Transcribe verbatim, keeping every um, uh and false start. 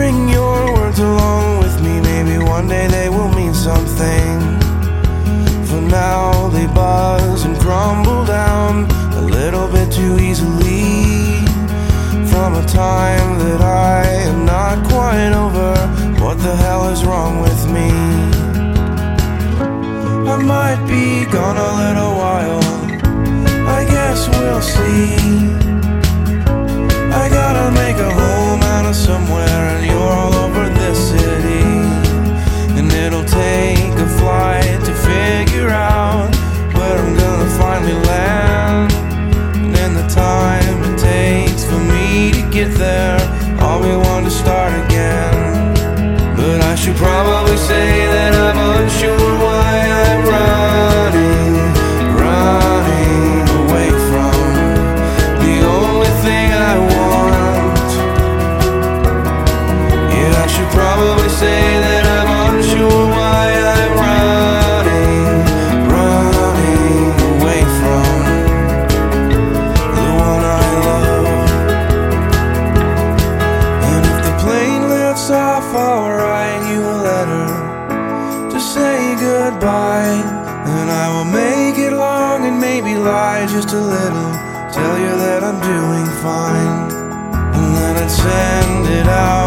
bring your words along with me. Maybe one day they will mean something. For now they buzz and crumble down a little bit too easily. From a time that I am not quite over. What the hell is wrong with me? I might be gone a little while, I guess we'll see. I gotta make a home out of somewhere, and you're all over this city. And it'll take a flight to figure out where I'm gonna finally land. And in the time it takes for me to get there, I'll be one to start again. But I should probably say that I'm unsure why I'm running, running away from the only thing I want. Yeah, I should probably say that I'm unsure why I'm running, running away from the one I love. And if the plane lifts off, I'll write you a letter to say goodbye. And I will make it long and maybe lie just a little, tell you that I'm doing fine. And then I'd send it out